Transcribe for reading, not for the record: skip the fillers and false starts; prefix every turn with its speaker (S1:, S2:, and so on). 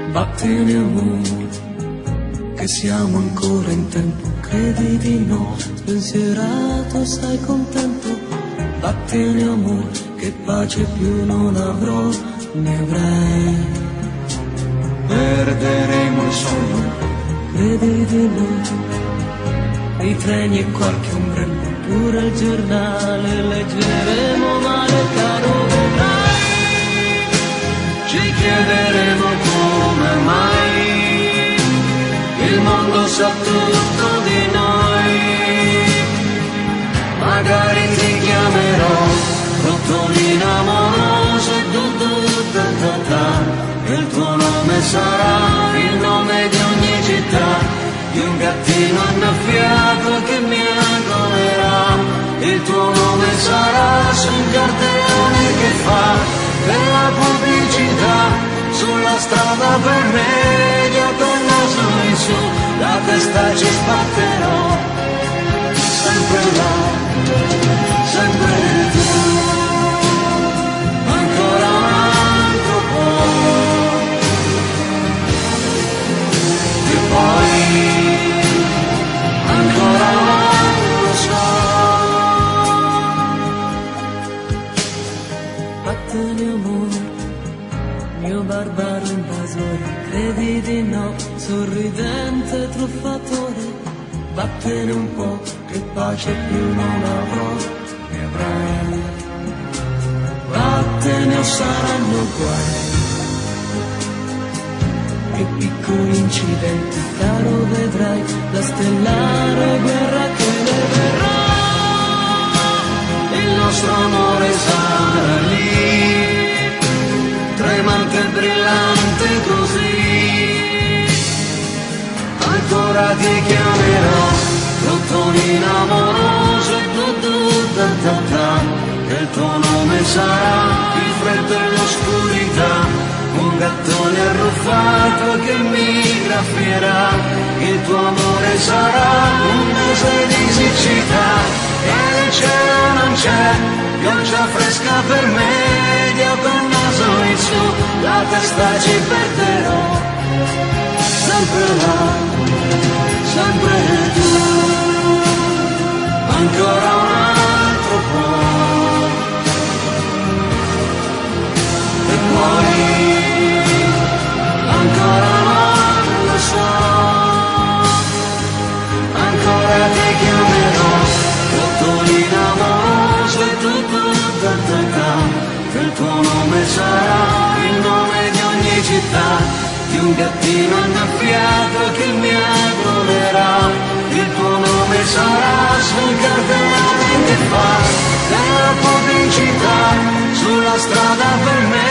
S1: Vattene amore, che siamo ancora in tempo, credi di no, spensierato sei contento. Vattene amore, che pace più non avrò, ne avrai. Perderemo il sonno, credi di no, i treni e qualche ombrello, pure il giornale leggeremo male, caro vedrai. Ci chiederemo come mai il mondo sa tutto di noi. Magari ti chiamerò Rottolina amorosa, e il tuo nome sarà il nome di ogni città, di un gattino annaffiato che mi agolerà. Il tuo nome sarà su un cartellone che fa della pubblicità, sulla strada per media col naso in su, la testa ci sbatterò, sempre là, sempre tu, ancora un altro po', e poi ancora non lo so. Vattene amore, mio barbaro invasore, credi di no, sorridente truffatore. Vattene un po', che pace più non avrò, ne avrai. Vattene o saranno guai, che piccoli incidenti, caro vedrai, la stellare guerra che ne verrà. Il nostro amore sarà lì, tremante e brillante così. Ancora ti chiamerò Rottolina amorosa, che il tuo nome sarà il freddo e l'oscurità, un gattone arruffato che mi graffierà. Il tuo amore sarà un mese di siccità, e nel cielo non c'è pioggia fresca per me, io col naso in su, la testa ci perderò, sempre là, sempre tu, ancora un altro po', e poi ancora non lo so, ancora ti chiamerò Rottolina amorosa, che il tuo nome sarà il nome di ogni città, di un gattino annaffiato che mi agolerà. Il tuo nome sarà sul cartellone che fa della pubblicità, sulla strada per me